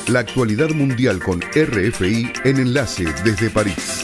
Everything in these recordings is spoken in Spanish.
La actualidad mundial con RFI en Enlace desde París.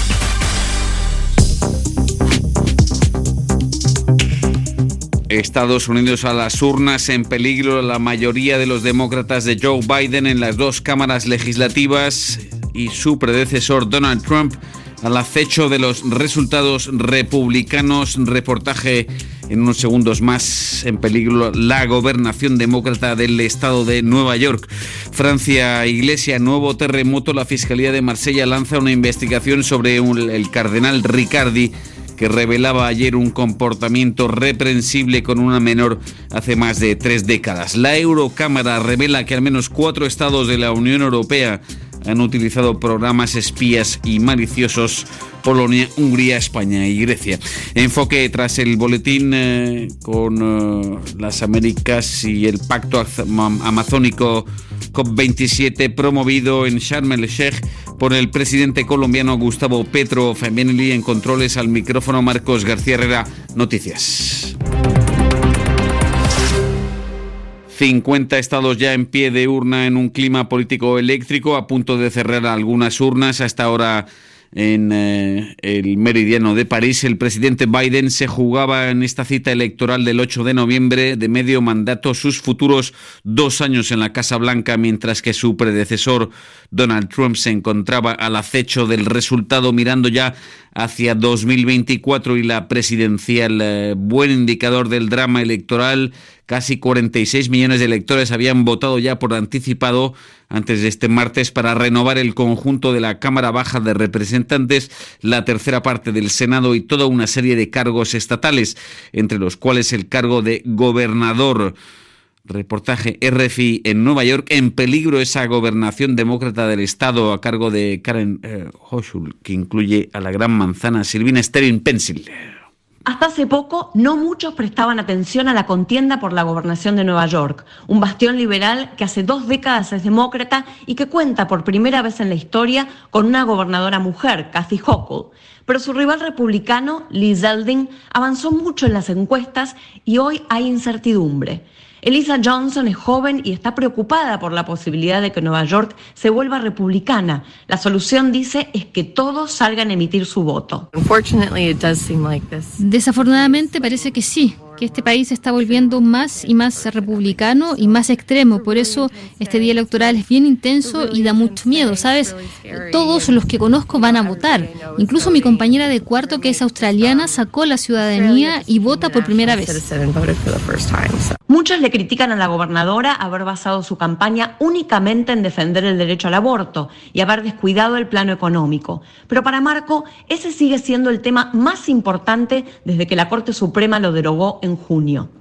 Estados Unidos a las urnas, en peligro la mayoría de los demócratas de Joe Biden en las dos cámaras legislativas y su predecesor Donald Trump al acecho de los resultados republicanos. Reportaje en unos segundos más. En peligro la gobernación demócrata del estado de Nueva York. Francia, Iglesia, nuevo terremoto. La Fiscalía de Marsella lanza una investigación sobre el cardenal Riccardi, que revelaba ayer un comportamiento reprensible con una menor hace más de 3 décadas. La Eurocámara revela que al menos 4 estados de la Unión Europea han utilizado programas espías y maliciosos: Polonia, Hungría, España y Grecia. Enfoque tras el boletín con las Américas y el pacto amazónico COP27 promovido en Sharm el-Sheikh por el presidente colombiano Gustavo Petro. Femenili en controles, al micrófono Marcos García Herrera. Noticias. 50 estados ya en pie de urna en un clima político eléctrico, a punto de cerrar algunas urnas. Hasta ahora en el meridiano de París, el presidente Biden se jugaba en esta cita electoral del 8 de noviembre de medio mandato sus futuros 2 años en la Casa Blanca, mientras que su predecesor Donald Trump se encontraba al acecho del resultado, mirando ya hacia 2024 y la presidencial. Buen indicador del drama electoral. Casi 46 millones de electores habían votado ya por anticipado antes de este martes para renovar el conjunto de la Cámara Baja de Representantes, la tercera parte del Senado y toda una serie de cargos estatales, entre los cuales el cargo de gobernador. Reportaje RFI en Nueva York. En peligro esa gobernación demócrata del estado a cargo de Karen Hochul, que incluye a la Gran Manzana. Silvina Sterling Pencil. Hasta hace poco, no muchos prestaban atención a la contienda por la gobernación de Nueva York, un bastión liberal que hace 2 décadas es demócrata y que cuenta por primera vez en la historia con una gobernadora mujer, Kathy Hochul. Pero su rival republicano, Lee Zeldin, avanzó mucho en las encuestas y hoy hay incertidumbre. Elisa Johnson es joven y está preocupada por la posibilidad de que Nueva York se vuelva republicana. La solución, dice, es que todos salgan a emitir su voto. Desafortunadamente parece que sí, que este país se está volviendo más y más republicano y más extremo. Por eso este día electoral es bien intenso y da mucho miedo, ¿sabes? Todos los que conozco van a votar. Incluso mi compañera de cuarto, que es australiana, sacó la ciudadanía y vota por primera vez. Muchos le critican a la gobernadora haber basado su campaña únicamente en defender el derecho al aborto y haber descuidado el plano económico. Pero para Marco, ese sigue siendo el tema más importante desde que la Corte Suprema lo derogó en junio.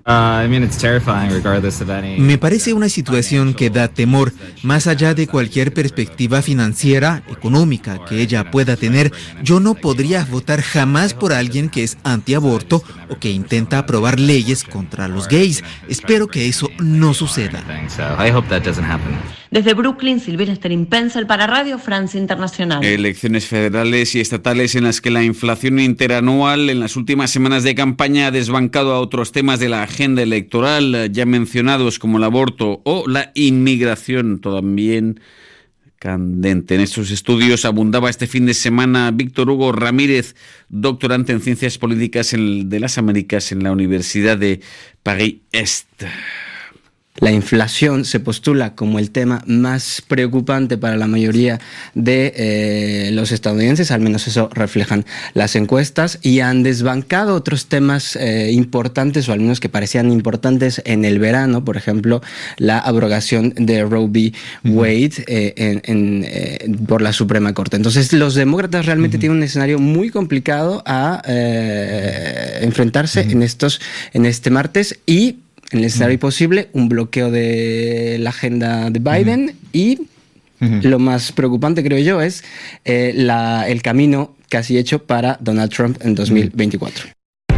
Me parece una situación que da temor, más allá de cualquier perspectiva financiera, económica que ella pueda tener. Yo no podría votar jamás por alguien que es antiaborto o que intenta aprobar leyes contra los gays. Espero que eso no suceda. Desde Brooklyn, Silvina Sterling Pencil para Radio Francia Internacional. Elecciones federales y estatales en las que la inflación interanual en las últimas semanas de campaña ha desbancado a otros temas de la agenda electoral ya mencionados, como el aborto o la inmigración, también candente. En estos estudios abundaba este fin de semana Víctor Hugo Ramírez, doctorante en Ciencias Políticas de las Américas en la Universidad de París-Est. La inflación se postula como el tema más preocupante para la mayoría de los estadounidenses, al menos eso reflejan las encuestas, y han desbancado otros temas importantes, o al menos que parecían importantes en el verano, por ejemplo, la abrogación de Roe v. Wade por la Suprema Corte. Entonces, los demócratas realmente tienen un escenario muy complicado a enfrentarse en este martes, y en el escenario posible, un bloqueo de la agenda de Biden y lo más preocupante, creo yo, es el camino casi hecho para Donald Trump en 2024.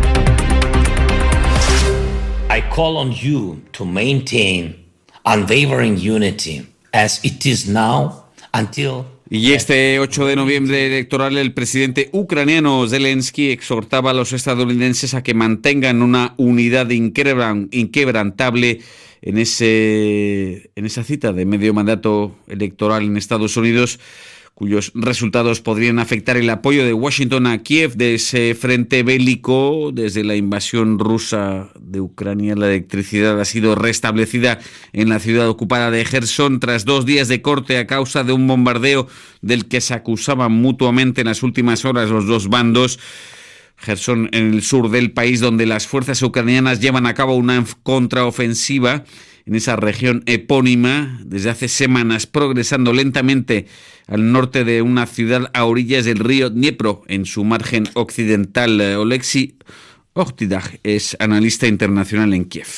I call on you to maintain unwavering unity as it is now until Y este 8 de noviembre electoral, el presidente ucraniano Zelensky exhortaba a los estadounidenses a que mantengan una unidad inquebrantable en esa cita de medio mandato electoral en Estados Unidos, cuyos resultados podrían afectar el apoyo de Washington a Kiev de ese frente bélico. Desde la invasión rusa de Ucrania, la electricidad ha sido restablecida en la ciudad ocupada de Jersón tras 2 días de corte a causa de un bombardeo del que se acusaban mutuamente en las últimas horas los dos bandos. Jersón, en el sur del país, donde las fuerzas ucranianas llevan a cabo una contraofensiva en esa región epónima desde hace semanas, progresando lentamente al norte de una ciudad a orillas del río Dniepro, en su margen occidental. Oleksiy Ochtydaj es analista internacional en Kiev.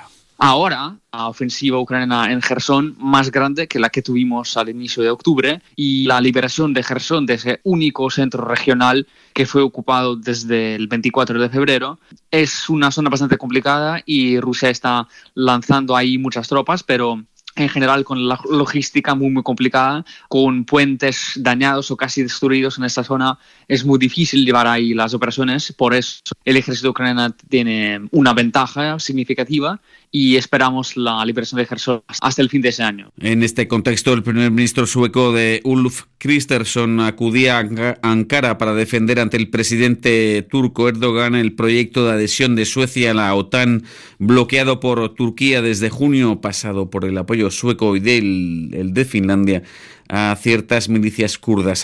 Ahora, la ofensiva ucraniana en Jersón más grande que la que tuvimos al inicio de octubre, y la liberación de Jersón, de ese único centro regional que fue ocupado desde el 24 de febrero, es una zona bastante complicada y Rusia está lanzando ahí muchas tropas, pero en general con la logística muy complicada, con puentes dañados o casi destruidos en esta zona, es muy difícil llevar ahí las operaciones. Por eso el ejército ucraniano tiene una ventaja significativa y esperamos la liberación de Jersón hasta el fin de ese año. En este contexto, el primer ministro sueco de Ulf Kristersson acudía a Ankara para defender ante el presidente turco Erdogan el proyecto de adhesión de Suecia a la OTAN, bloqueado por Turquía desde junio pasado por el apoyo sueco y el de Finlandia a ciertas milicias kurdas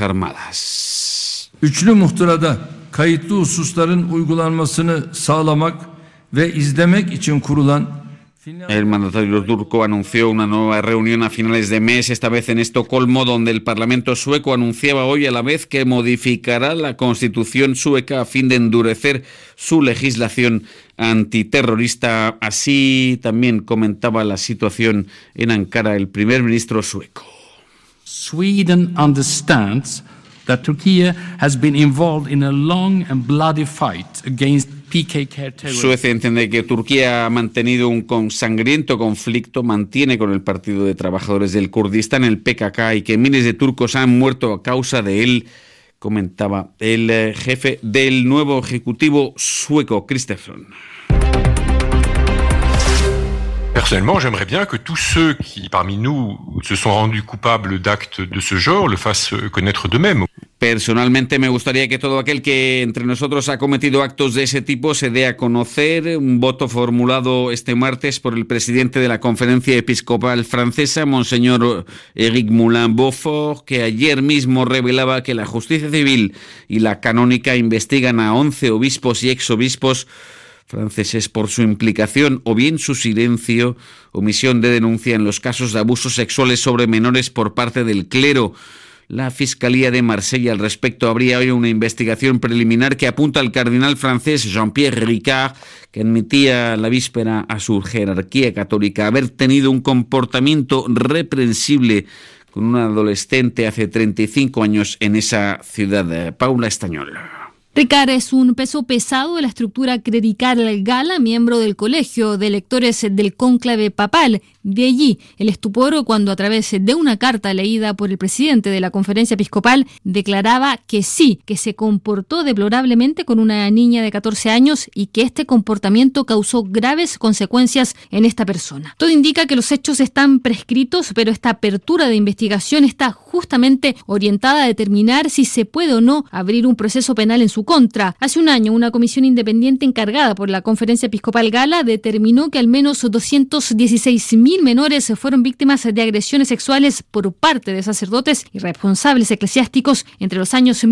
armadas. Üçlü muhtırada kayıtlı hususların uygulanmasını sağlamak ve izlemek için kurulan. El mandatario turco anunció una nueva reunión a finales de mes, esta vez en Estocolmo, donde el Parlamento sueco anunciaba hoy a la vez que modificará la Constitución sueca a fin de endurecer su legislación antiterrorista. Así también comentaba la situación en Ankara el primer ministro sueco. Sweden understands that Turkey has been involved in a long and bloody fight against PKK terrorism. Suecia entiende que Turquía ha mantenido un sangriento conflicto, mantiene con el Partido de Trabajadores del Kurdistán, el PKK, y que miles de turcos han muerto a causa de él, comentaba el jefe del nuevo ejecutivo sueco, Kristersson. Personnellement, j'aimerais bien que tous ceux qui, parmi nous, se sont rendus coupables d'actes de ce genre le fassent connaître d'eux-mêmes. Personalmente me gustaría que todo aquel que entre nosotros ha cometido actos de ese tipo se dé a conocer. Un voto formulado este martes por el presidente de la Conferencia Episcopal Francesa, Monseñor Éric Moulin-Beaufort, que ayer mismo revelaba que la justicia civil y la canónica investigan a 11 obispos y exobispos franceses por su implicación o bien su silencio, omisión de denuncia en los casos de abusos sexuales sobre menores por parte del clero. La Fiscalía de Marsella al respecto abría hoy una investigación preliminar que apunta al cardenal francés Jean-Pierre Ricard, que admitía la víspera a su jerarquía católica haber tenido un comportamiento reprensible con una adolescente hace 35 años en esa ciudad. Paula Estañol. Ricard es un peso pesado de la estructura clerical gala, miembro del colegio de lectores del cónclave papal. De allí el estupor cuando, a través de una carta leída por el presidente de la Conferencia Episcopal, declaraba que sí, que se comportó deplorablemente con una niña de 14 años y que este comportamiento causó graves consecuencias en esta persona. Todo indica que los hechos están prescritos, pero esta apertura de investigación está justamente orientada a determinar si se puede o no abrir un proceso penal en su contra. Hace un año, una comisión independiente encargada por la Conferencia Episcopal Gala determinó que al menos 216.000 menores fueron víctimas de agresiones sexuales por parte de sacerdotes y responsables eclesiásticos entre los años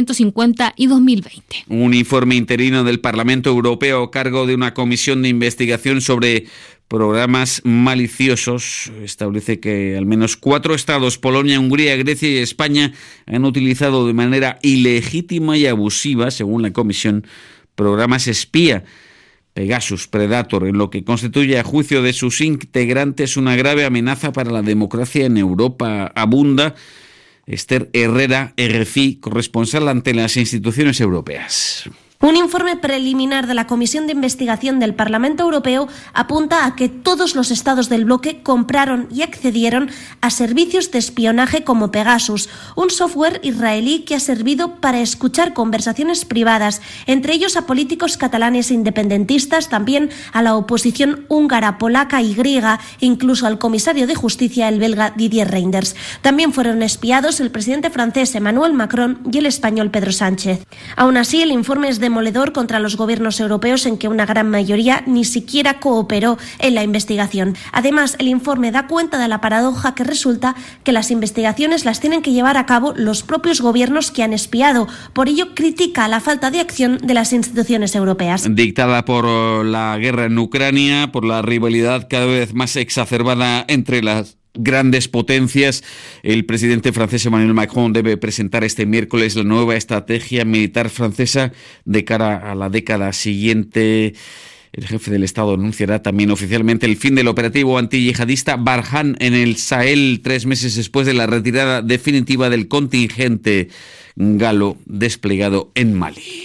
1950 y 2020. Un informe interino del Parlamento Europeo a cargo de una comisión de investigación sobre programas maliciosos establece que al menos 4 estados, Polonia, Hungría, Grecia y España, han utilizado de manera ilegítima y abusiva, según la comisión, programas espía, Pegasus, Predator, en lo que constituye, a juicio de sus integrantes, una grave amenaza para la democracia en Europa. Abunda Esther Herrera, RFI, corresponsal ante las instituciones europeas. Un informe preliminar de la Comisión de Investigación del Parlamento Europeo apunta a que todos los estados del bloque compraron y accedieron a servicios de espionaje como Pegasus, un software israelí que ha servido para escuchar conversaciones privadas, entre ellos a políticos catalanes independentistas, también a la oposición húngara, polaca y griega, incluso al comisario de Justicia, el belga Didier Reynders. También fueron espiados el presidente francés Emmanuel Macron y el español Pedro Sánchez. Aún así, el informe es demoledor contra los gobiernos europeos, en que una gran mayoría ni siquiera cooperó en la investigación. Además, el informe da cuenta de la paradoja que resulta que las investigaciones las tienen que llevar a cabo los propios gobiernos que han espiado. Por ello, critica la falta de acción de las instituciones europeas. Dictada por la guerra en Ucrania, por la rivalidad cada vez más exacerbada entre las grandes potencias, el presidente francés Emmanuel Macron debe presentar este miércoles la nueva estrategia militar francesa de cara a la década siguiente. El jefe del Estado anunciará también oficialmente el fin del operativo antiyihadista Barkhane en el Sahel, 3 meses después de la retirada definitiva del contingente galo desplegado en Mali.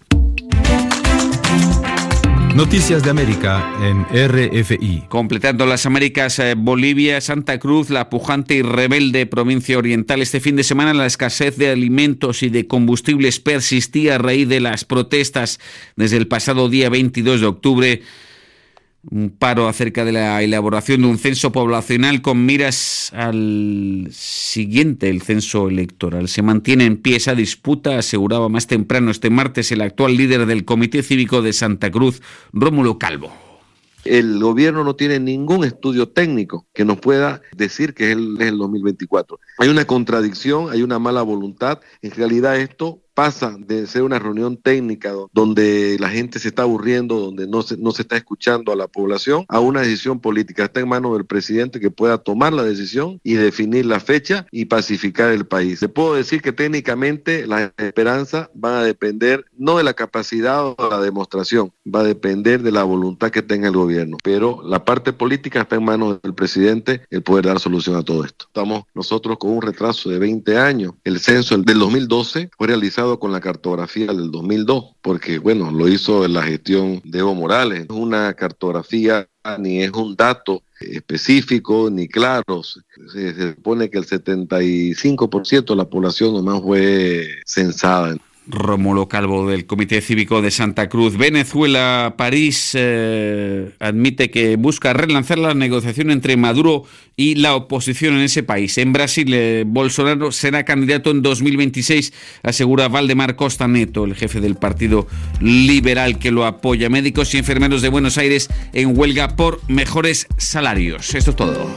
Noticias de América en RFI. Completando las Américas, Bolivia, Santa Cruz, la pujante y rebelde provincia oriental. Este fin de semana la escasez de alimentos y de combustibles persistía a raíz de las protestas desde el pasado día 22 de octubre. Un paro acerca de la elaboración de un censo poblacional con miras al siguiente, el censo electoral. Se mantiene en pie esa disputa, aseguraba más temprano este martes el actual líder del Comité Cívico de Santa Cruz, Rómulo Calvo. El gobierno no tiene ningún estudio técnico que nos pueda decir que es el 2024. Hay una contradicción, hay una mala voluntad. En realidad esto pasa de ser una reunión técnica donde la gente se está aburriendo, donde no se está escuchando a la población, a una decisión política. Está en manos del presidente que pueda tomar la decisión y definir la fecha y pacificar el país. Le puedo decir que técnicamente las esperanzas van a depender no de la capacidad o de la demostración, va a depender de la voluntad que tenga el gobierno. Pero la parte política está en manos del presidente el poder dar solución a todo esto. Estamos nosotros con un retraso de 20 años. El censo del 2012 fue realizado con la cartografía del 2002, porque bueno, lo hizo la gestión de Evo Morales. No es una cartografía ni es un dato específico ni claro. Se supone que el 75% de la población nomás fue censada. Rómulo Calvo, del Comité Cívico de Santa Cruz. Venezuela, París admite que busca relanzar la negociación entre Maduro y la oposición en ese país. En Brasil, Bolsonaro será candidato en 2026, asegura Valdemar Costa Neto, el jefe del Partido Liberal que lo apoya. Médicos y enfermeros de Buenos Aires en huelga por mejores salarios. Esto es todo.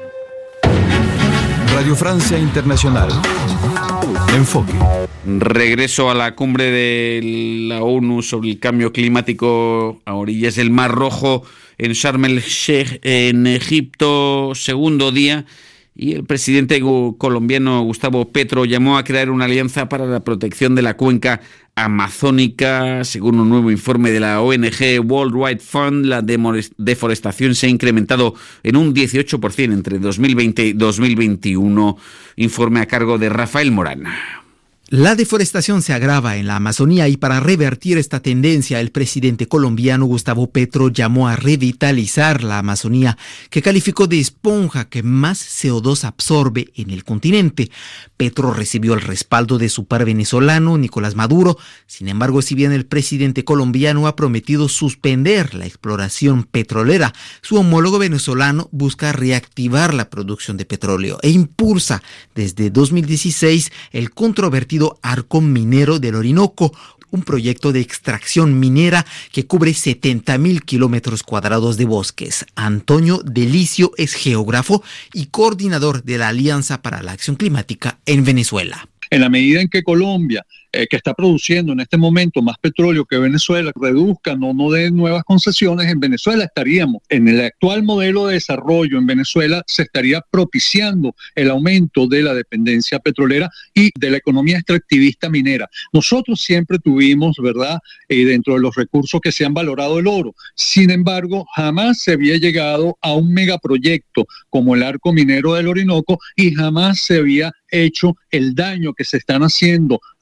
Radio Francia Internacional. Enfoque. Regreso a la cumbre de la ONU sobre el cambio climático a orillas del Mar Rojo en Sharm el Sheikh, en Egipto, segundo día, y el presidente colombiano Gustavo Petro llamó a crear una alianza para la protección de la cuenca amazónica. Según un nuevo informe de la ONG World Wide Fund, la deforestación se ha incrementado en un 18% entre 2020 y 2021. Informe a cargo de Rafael Morán. La deforestación se agrava en la Amazonía y para revertir esta tendencia, el presidente colombiano Gustavo Petro llamó a revitalizar la Amazonía, que calificó de esponja que más CO2 absorbe en el continente. Petro recibió el respaldo de su par venezolano, Nicolás Maduro. Sin embargo, si bien el presidente colombiano ha prometido suspender la exploración petrolera, su homólogo venezolano busca reactivar la producción de petróleo e impulsa desde 2016 el controvertido Arco Minero del Orinoco, un proyecto de extracción minera que cubre 70.000 kilómetros cuadrados de bosques. Antonio Delicio es geógrafo y coordinador de la Alianza para la Acción Climática en Venezuela. En la medida en que Colombia, que está produciendo en este momento más petróleo que Venezuela, reduzca, no dé nuevas concesiones, en Venezuela estaríamos, en el actual modelo de desarrollo en Venezuela, se estaría propiciando el aumento de la dependencia petrolera y de la economía extractivista minera. Nosotros siempre tuvimos, ¿verdad?, dentro de los recursos que se han valorado el oro. Sin embargo, jamás se había llegado a un megaproyecto como el Arco Minero del Orinoco y jamás se había hecho el daño que se están haciendo a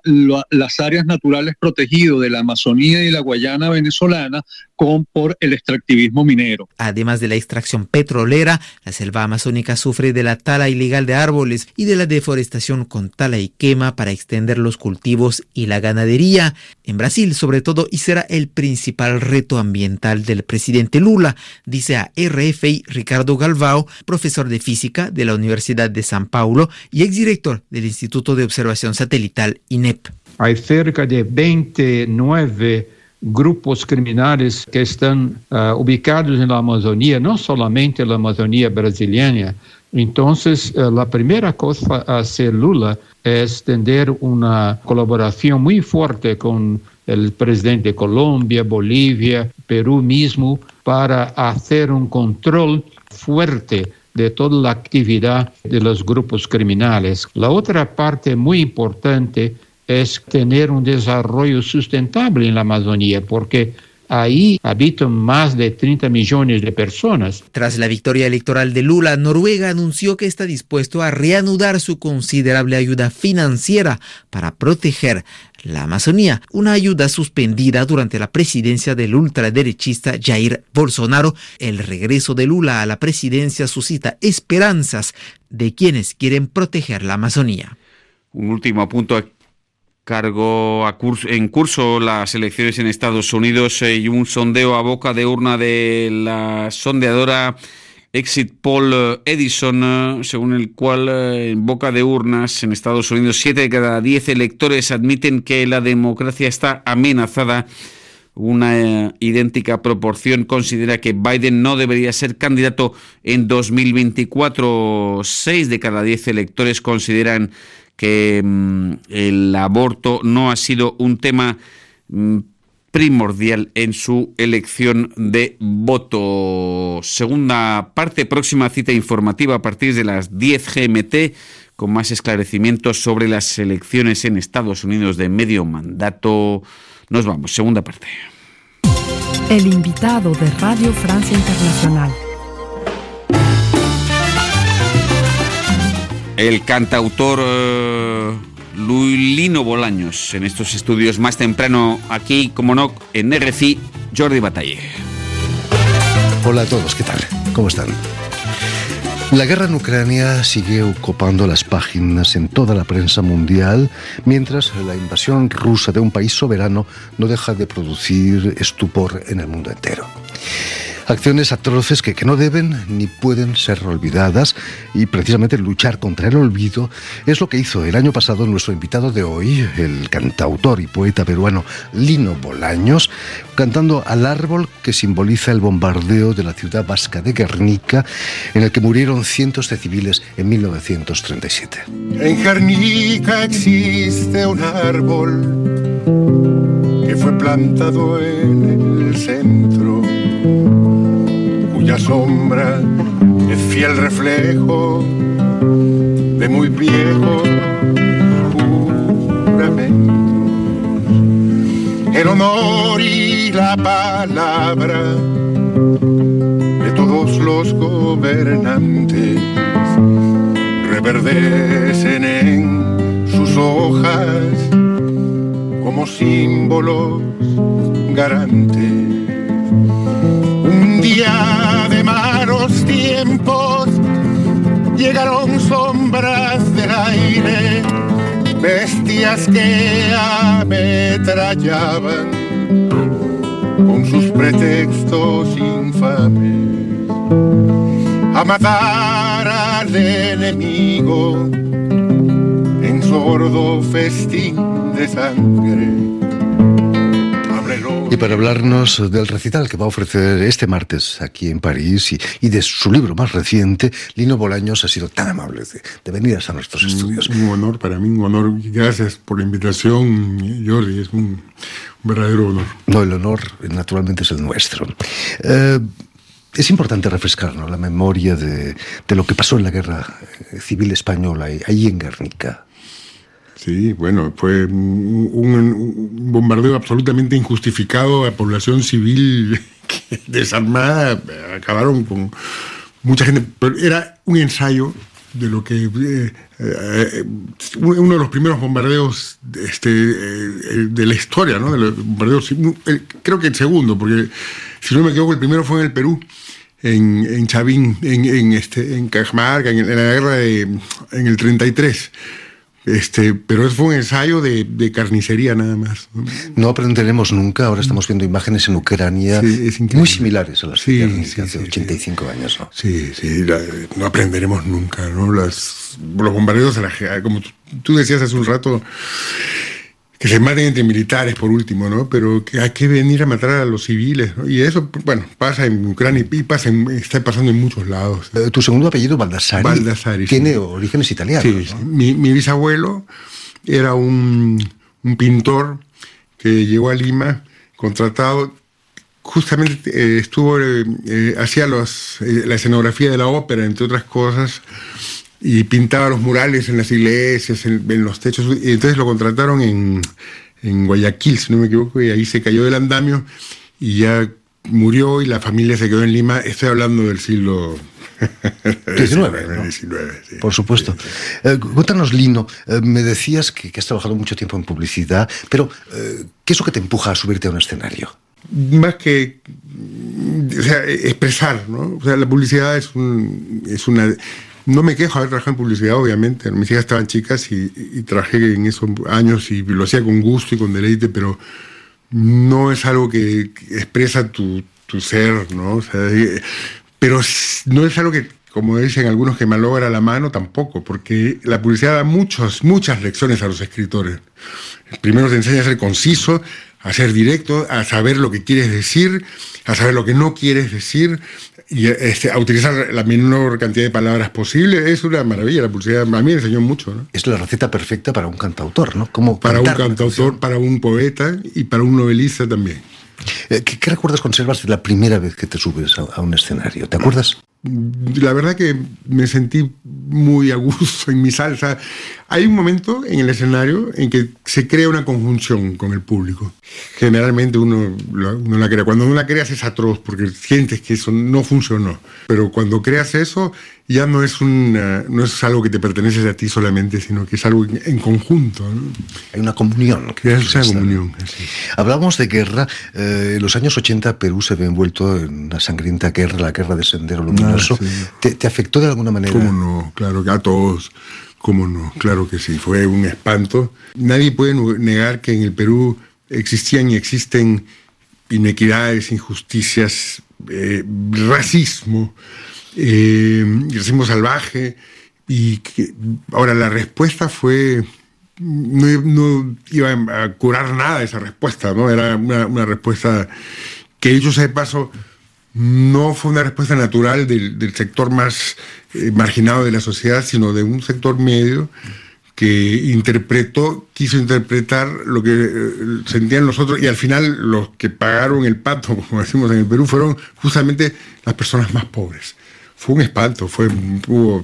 las áreas naturales protegidas de la Amazonía y la Guayana venezolana por el extractivismo minero. Además de la extracción petrolera, la selva amazónica sufre de la tala ilegal de árboles y de la deforestación con tala y quema para extender los cultivos y la ganadería. En Brasil, sobre todo, y será el principal reto ambiental del presidente Lula, dice a RFI Ricardo Galvao, profesor de física de la Universidad de San Paulo y exdirector del Instituto de Observación Satelital INEP. Hay cerca de 29 grupos criminales que están ubicados en la Amazonía, no solamente en la Amazonía brasileña. Entonces, la primera cosa a hacer Lula es tener una colaboración muy fuerte con el presidente de Colombia, Bolivia, Perú mismo, para hacer un control fuerte de toda la actividad de los grupos criminales. La otra parte muy importante es tener un desarrollo sustentable en la Amazonía, porque ahí habitan más de 30 millones de personas. Tras la victoria electoral de Lula, Noruega anunció que está dispuesto a reanudar su considerable ayuda financiera para proteger la Amazonía, una ayuda suspendida durante la presidencia del ultraderechista Jair Bolsonaro. El regreso de Lula a la presidencia suscita esperanzas de quienes quieren proteger la Amazonía. Un último punto en curso las elecciones en Estados Unidos y un sondeo a boca de urna de la sondeadora Exit Poll Edison, según el cual en boca de urnas en Estados Unidos 7 de cada 10 electores admiten que la democracia está amenazada. Una idéntica proporción considera que Biden no debería ser candidato en 2024. 6 de cada 10 electores consideran que el aborto no ha sido un tema primordial en su elección de voto. Segunda parte, próxima cita informativa a partir de las 10 GMT, con más esclarecimientos sobre las elecciones en Estados Unidos de medio mandato. Nos vamos, segunda parte. El invitado de Radio Francia Internacional. El cantautor Lino Bolaños, en estos estudios más temprano, aquí, como no, en RFI, Jordi Batalle. Hola a todos, ¿qué tal? ¿Cómo están? La guerra en Ucrania sigue ocupando las páginas en toda la prensa mundial, mientras la invasión rusa de un país soberano no deja de producir estupor en el mundo entero. Acciones atroces que no deben ni pueden ser olvidadas, y precisamente luchar contra el olvido es lo que hizo el año pasado nuestro invitado de hoy, el cantautor y poeta peruano Lino Bolaños, cantando Al árbol, que simboliza el bombardeo de la ciudad vasca de Guernica, en el que murieron cientos de civiles en 1937. En Guernica existe un árbol que fue plantado en el centro, cuya sombra es fiel reflejo de muy viejos juramentos. El honor y la palabra de todos los gobernantes reverdecen en sus hojas como símbolos garantes. Un día de malos tiempos llegaron sombras del aire, bestias que ametrallaban con sus pretextos infames a matar al enemigo en sordo festín de sangre. Y para hablarnos del recital que va a ofrecer este martes aquí en París y de su libro más reciente, Lino Bolaños ha sido tan amable de venir a nuestros estudios. Un honor para mí, un honor. Gracias por la invitación, Jordi, es un verdadero honor. No, el honor naturalmente es el nuestro. Es importante refrescarnos la memoria de lo que pasó en la guerra civil española, ahí en Guernica. Sí, bueno, fue un bombardeo absolutamente injustificado a población civil desarmada, acabaron con mucha gente, pero era un ensayo uno de los primeros bombardeos de la historia, ¿no? De los bombardeos, creo que el segundo, porque si no me equivoco el primero fue en el Perú, en Chavín, en Cajamarca, en la guerra en el 33. Pero eso fue un ensayo de carnicería nada más. No aprenderemos nunca. Ahora estamos viendo imágenes en Ucrania muy similares a las que hace 85 años. ¿No? Sí, no aprenderemos nunca, ¿no? Los bombardeos, como tú decías hace un rato, que se maten entre militares por último, ¿no? Pero que hay que venir a matar a los civiles, ¿no? Y eso, bueno, pasa en Ucrania y está pasando en muchos lados. Tu segundo apellido, Baldassari, tiene orígenes italianos. Sí, ¿no? Mi bisabuelo era un pintor que llegó a Lima, contratado, justamente hacía la escenografía de la ópera, entre otras cosas, y pintaba los murales en las iglesias, en los techos, y entonces lo contrataron en Guayaquil, si no me equivoco, y ahí se cayó del andamio y ya murió y la familia se quedó en Lima. Estoy hablando del siglo XIX, ¿no? Sí. Por supuesto. Cuéntanos, Lino, me decías que has trabajado mucho tiempo en publicidad, pero ¿qué es lo que te empuja a subirte a un escenario? Más que expresar, ¿no? O sea, la publicidad es una... No me quejo de haber trabajado en publicidad, obviamente. Mis hijas estaban chicas y trabajé en esos años y lo hacía con gusto y con deleite, pero no es algo que expresa tu ser, ¿no? O sea, pero no es algo que, como dicen algunos, que malogra la mano tampoco, porque la publicidad da muchas lecciones a los escritores. Primero te enseña a ser conciso, a ser directo, a saber lo que quieres decir, a saber lo que no quieres decir, y a utilizar la menor cantidad de palabras posible. Es una maravilla la publicidad. A mí me enseñó mucho, ¿no? Es la receta perfecta para un cantautor, ¿no? Para un cantautor, para un poeta y para un novelista también. ¿Qué recuerdos conservas de la primera vez que te subes a un escenario? ¿Te acuerdas? La verdad que me sentí muy a gusto en mi salsa. Hay un momento en el escenario en que se crea una conjunción con el público. Generalmente uno la crea. Cuando no la creas es atroz porque sientes que eso no funcionó. Pero cuando creas eso ya no es algo que te pertenece a ti solamente, sino que es algo en conjunto, ¿no? Hay una comunión. Es una comunión. Sí. Hablamos de guerra. En los años 80 Perú se ve envuelto en una sangrienta guerra, la guerra de Sendero Luminoso. Sí. ¿Te afectó de alguna manera? ¿Cómo no? Claro, a todos. ¿Cómo no? Claro que sí. Fue un espanto. Nadie puede negar que en el Perú existían y existen inequidades, injusticias, racismo, racismo salvaje, y que ahora la respuesta fue... No iba a curar nada esa respuesta, ¿no? Era una respuesta que, dicho sea de paso, no fue una respuesta natural del sector más marginado de la sociedad, sino de un sector medio que quiso interpretar lo que sentían los otros, y al final los que pagaron el pato, como decimos en el Perú, fueron justamente las personas más pobres. Fue un espanto, hubo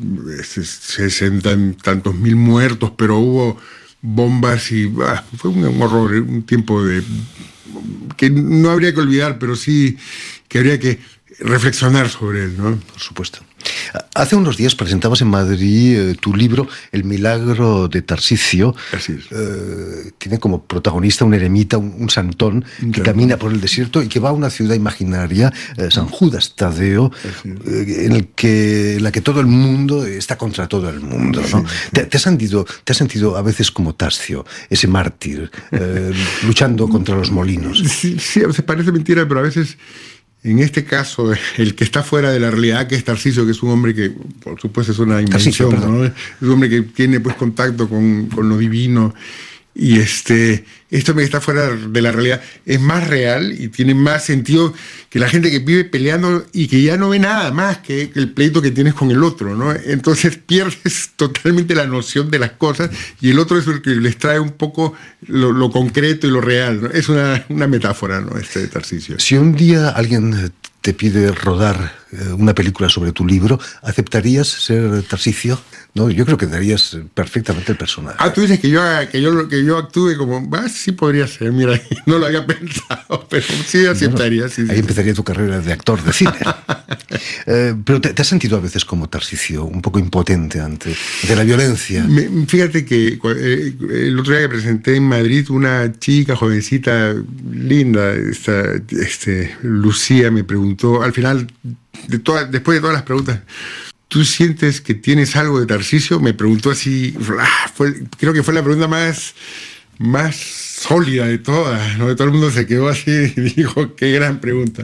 60 y tantos mil muertos, pero hubo bombas y fue un horror, un tiempo que no habría que olvidar, pero sí que habría que reflexionar sobre él, ¿no? Por supuesto. Hace unos días presentabas en Madrid tu libro El milagro de Tarsicio. Así es. Tiene como protagonista un eremita, un santón, que camina por el desierto y que va a una ciudad imaginaria, San Judas Tadeo, en la que todo el mundo está contra todo el mundo, ¿no? Sí. ¿Te has sentido a veces como Tascio, ese mártir, luchando contra los molinos? Sí, se parece mentira, pero a veces... En este caso, el que está fuera de la realidad, que es Tarsicio, que es un hombre que, por supuesto, es una invención, ¿no? Es un hombre que tiene pues contacto con lo divino, y esto que está fuera de la realidad es más real y tiene más sentido que la gente que vive peleando y que ya no ve nada más que el pleito que tienes con el otro, ¿no? Entonces pierdes totalmente la noción de las cosas, y el otro es el que les trae un poco lo concreto y lo real, ¿no? Es una metáfora, ¿no? De Tarsicio. Si un día alguien te pide rodar una película sobre tu libro, ¿aceptarías ser Tarsicio? No, yo creo que darías perfectamente el personaje. Tú dices que yo actúe como... sí podría ser, mira, no lo había pensado, pero sí aceptaría. Bueno, ahí empezaría tu carrera de actor de cine. Pero ¿te has sentido a veces como Tarsicio, un poco impotente ante la violencia? Fíjate que el otro día que presenté en Madrid, una chica jovencita, linda, Lucía, me preguntó, al final, después de todas las preguntas, ¿tú sientes que tienes algo de Tarsicio? Me preguntó así, creo que fue la pregunta más sólida de todas, ¿no? Todo el mundo se quedó así y dijo, qué gran pregunta.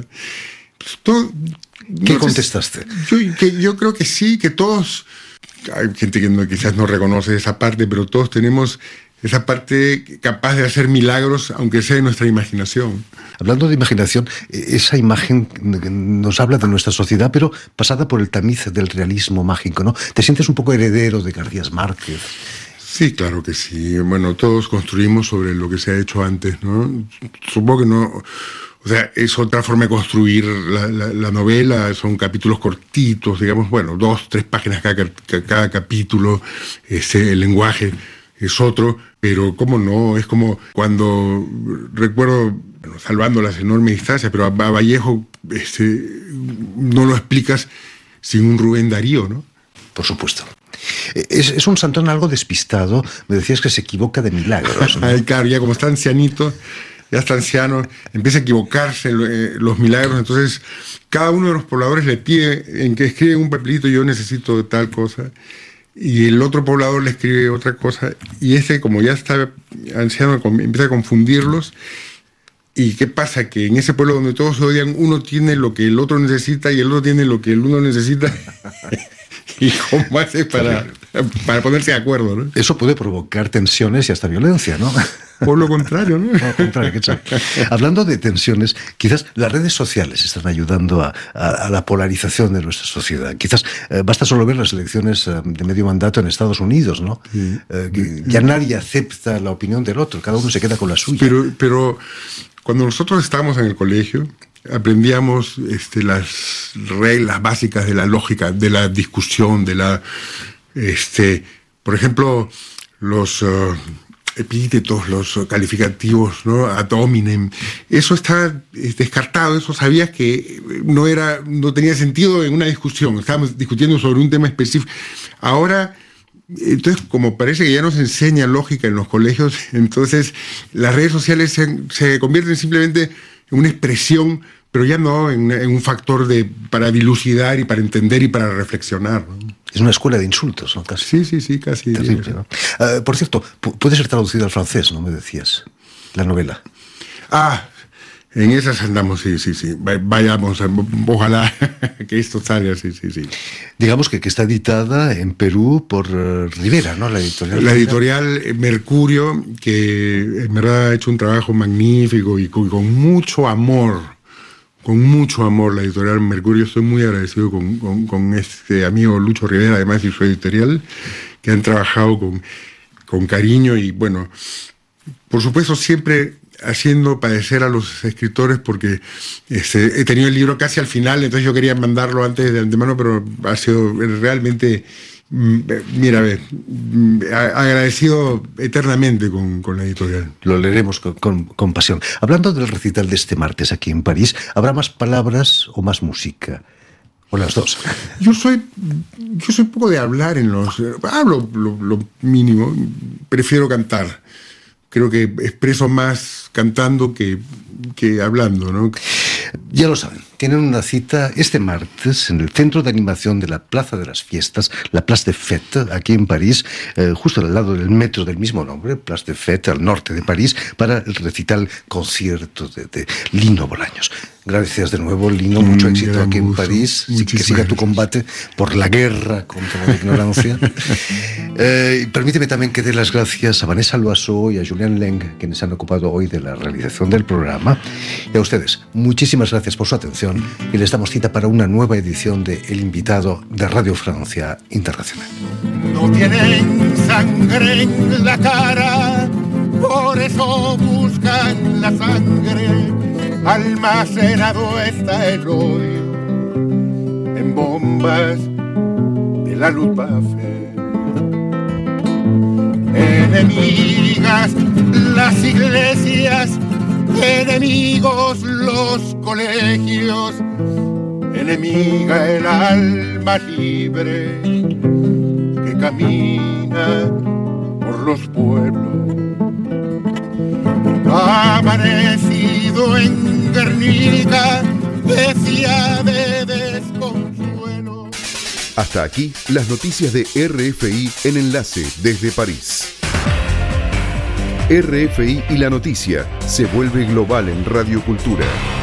¿Qué contestaste? Yo creo que sí, que todos, hay gente que quizás no reconoce esa parte, pero todos tenemos esa parte capaz de hacer milagros, aunque sea en nuestra imaginación. Hablando de imaginación, esa imagen nos habla de nuestra sociedad, pero pasada por el tamiz del realismo mágico, ¿no? ¿Te sientes un poco heredero de García Márquez? Sí, claro que sí. Bueno, todos construimos sobre lo que se ha hecho antes, ¿no? Supongo que no... O sea, es otra forma de construir la novela, son capítulos cortitos, digamos, 2, 3 páginas cada capítulo, el lenguaje es otro, pero cómo no, es como cuando recuerdo, salvando las enormes distancias, pero a Vallejo no lo explicas sin un Rubén Darío, ¿no? Por supuesto. Es un Santón algo despistado, me decías que se equivoca de milagros, ¿no? Ay, claro, ya como está ancianito, ya está anciano, empieza a equivocarse los milagros, entonces cada uno de los pobladores le pide en que escribe un papelito, yo necesito tal cosa, y el otro poblador le escribe otra cosa, y como ya está anciano, empieza a confundirlos. ¿Y qué pasa? Que en ese pueblo donde todos se odian, uno tiene lo que el otro necesita y el otro tiene lo que el uno necesita. ¿Y cómo hace para ponerse de acuerdo, ¿no? Eso puede provocar tensiones y hasta violencia, ¿no? Por lo contrario, ¿no? Por lo contrario, hablando de tensiones, quizás las redes sociales están ayudando a la polarización de nuestra sociedad. Quizás basta solo ver las elecciones de medio mandato en Estados Unidos, ¿no? Sí. Ya nadie acepta la opinión del otro, cada uno se queda con la suya. Pero cuando nosotros estábamos en el colegio, aprendíamos las reglas básicas de la lógica, de la discusión, de la... por ejemplo, los epítetos, los calificativos, ¿no? Ad hominem. Eso está descartado, eso sabías que no tenía sentido en una discusión. Estábamos discutiendo sobre un tema específico. Ahora... Entonces, como parece que ya no se enseña lógica en los colegios, entonces las redes sociales se convierten simplemente en una expresión, pero ya no en un factor para dilucidar y para entender y para reflexionar, ¿no? Es una escuela de insultos, ¿no? Casi. Sí, casi. Terrible, ¿no? Por cierto, puede ser traducida al francés, ¿no? Me decías, la novela. En esas andamos, sí. Vayamos, ojalá que esto salga, sí. Digamos que está editada en Perú por Rivera, ¿no? La editorial Mercurio, que en verdad ha hecho un trabajo magnífico y con mucho amor. Con mucho amor la editorial Mercurio. Estoy muy agradecido con este amigo Lucho Rivera, además, y su editorial, que han trabajado con cariño y, bueno, por supuesto, siempre haciendo padecer a los escritores, porque he tenido el libro casi al final, entonces yo quería mandarlo antes de antemano, pero ha sido realmente, agradecido eternamente con la editorial. Lo leeremos con pasión. Hablando del recital de este martes aquí en París, ¿habrá más palabras o más música? ¿O las dos? Yo soy un poco de hablar hablo lo mínimo, prefiero cantar. Creo que expreso más cantando que hablando, ¿no? Ya lo saben, tienen una cita este martes en el Centro de Animación de la Plaza de las Fiestas, la Place des Fêtes, aquí en París, justo al lado del metro del mismo nombre, Place des Fêtes, al norte de París, para el recital concierto de Lino Bolaños. Gracias de nuevo, Lino, mucho éxito aquí en París, que siga tu combate por la guerra contra la ignorancia. Permíteme también que dé las gracias a Vanessa Loiseau y a Julien Leng, quienes han ocupado hoy de la realización del programa. Y a ustedes, muchísimas gracias por su atención y les damos cita para una nueva edición de El Invitado de Radio Francia Internacional. No tienen sangre en la cara, por eso buscan la sangre. Almacenado está el odio bombas de la Luftwaffe. Enemigas las iglesias, enemigos los colegios, enemiga el alma libre que camina por los pueblos. Amanecido en Guernica, decía de desconsuelo. Hasta aquí las noticias de RFI en Enlace desde París. RFI y la noticia se vuelve global en Radio Cultura.